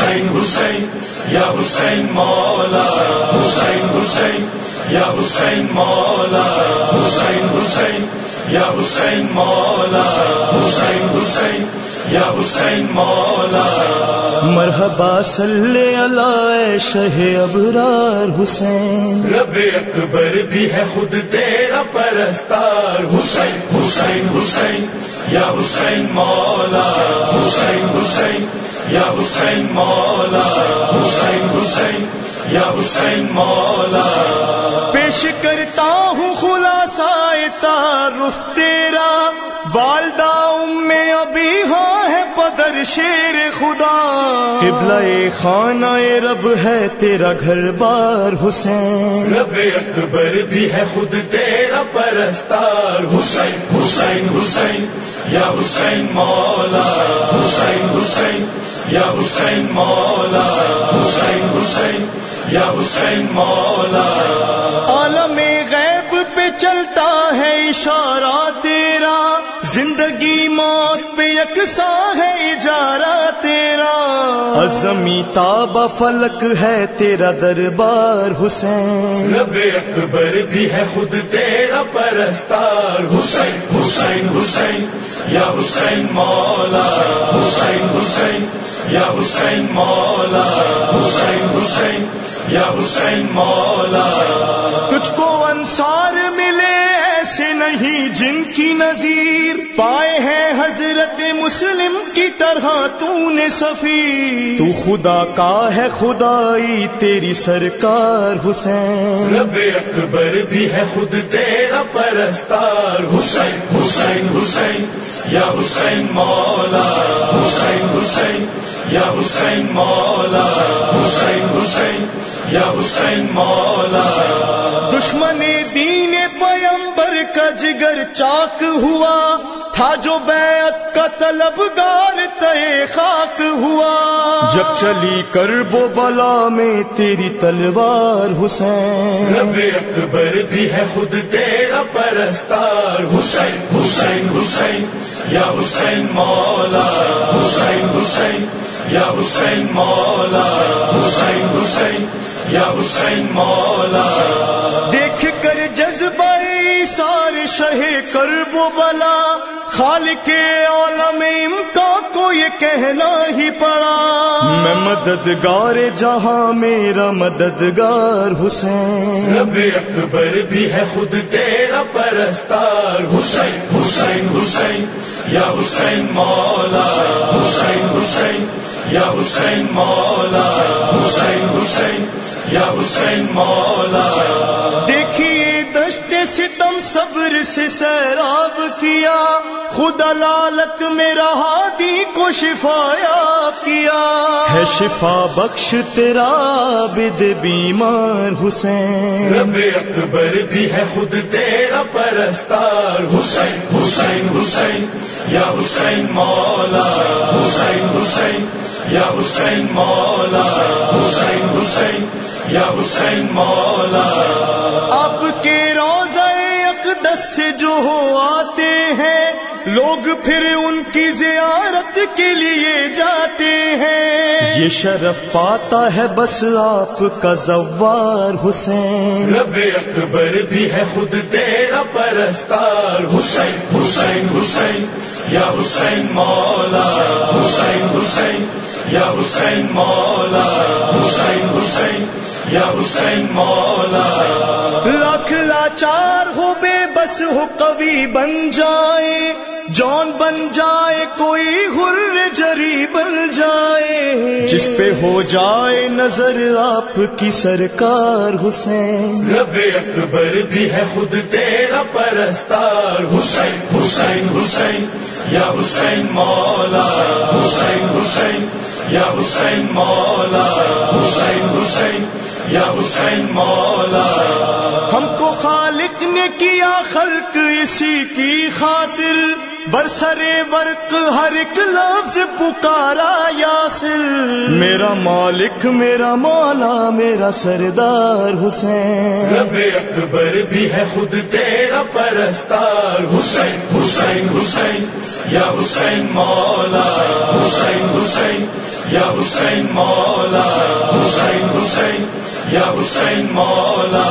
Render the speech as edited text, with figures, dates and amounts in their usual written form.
حسین حسین یا حسین مولا حسین حسین یا حسین مولا حسین حسین یا حسین مولا حسین حسین یا حسین مولا مرحبا صلی علی شہ ابرار حسین رب اکبر بھی ہے خود تیرا پرستار حسین حسین حسین یا حسین مولا حسین حسین یا حسین مولا حسین حسین یا حسین مولا پیش کرتا ہوں خلاصہ تعارف تیرا والدہ ام ابی ہاں ہے بدر شیر خدا قبلہ خانہ رب ہے تیرا گھر بار حسین رب اکبر بھی ہے خود تیرا پرستار حسین حسین حسین یا حسین مولا حسین حسین یا حسین مولا حسین حسین یا حسین مولا عالم غیب پہ چلتا ہے اشارہ تیرا زندگی موت پہ یکساں ہے اجارہ تیرا عظمی تابہ فلک ہے تیرا دربار حسین رب اکبر بھی ہے خود تیرا پرستار حسین حسین حسین یا حسین مولا حسین حسین یا حسین مولا حسین حسین یا حسین مولا تجھ کو انصار ملے ایسے نہیں جن کی نظیر پائے ہیں حضرت مسلم کی طرح تو نے سفیر تو خدا کا ہے خدائی تیری سرکار حسین رب اکبر بھی ہے خود تیرا پرستار حسین حسین حسین یا حسین مولا حسین حسین یا حسین مولا حسین حسین یا حسین مولا دشمن دین پیمبر کا جگر چاک ہوا تھا جو بیعت کا طلبگار تے خاک ہوا جب چلی کرب و بلا میں تیری تلوار حسین رب اکبر بھی ہے خود تیرا پرستار حسین حسین حسین یا حسین مولا حسین حسین یا حسین مولا حسین حسین یا حسین مولا دیکھ کر جذبہ ایثار شہ کرب و بلا خالق عالم امکان کو یہ کہنا ہی پڑا میں مددگار جہاں میرا مددگار حسین رب اکبر بھی ہے خود تیرا پرستار حسین حسین حسین یا حسین مولا حسین حسین یا حسین مولا حسین حسین یا حسین مولا دیکھیے دشت ستم صبر سے سیراب کیا خدا لالت میرا ہادی کو شفایاب کیا ہے شفا بخش تیرا عابد بیمار حسین رب اکبر بھی ہے خود تیرا پرستار حسین حسین حسین یا حسین مولا حسین حسین یا حسین مولا حسین حسین یا حسین مولا آپ کے روضہ اقدس سے جو ہو آتے ہیں لوگ پھر ان کی زیارت کے لیے جاتے ہیں یہ شرف پاتا ہے بس آپ کا زوار حسین رب اکبر بھی ہے خود تیرا پرستار حسین حسین حسین یا حسین مولا حسین حسین یا حسین مولا حسین حسین یا حسین مولا لاکھ لاچار ہو بے بس ہو قوی بن جائے جان بن جائے کوئی غر جری بن جائے جس پہ ہو جائے نظر آپ کی سرکار حسین رب اکبر بھی ہے خود تیرا پرستار حسین حسین حسین یا حسین مولا حسین حسین یا حسین مولا حسین حسین یا حسین مولا ہم کو خالق نے کیا خلق اسی کی خاطر برسرے برق ہر ایک لفظ پکارا یاسر میرا مالک میرا مولا میرا سردار حسین رب اکبر بھی ہے خود تیرا پرستار حسین حسین حسین یا حسین مولا حسین حسین یا حسین مولا حسین حسین یا حسین مولا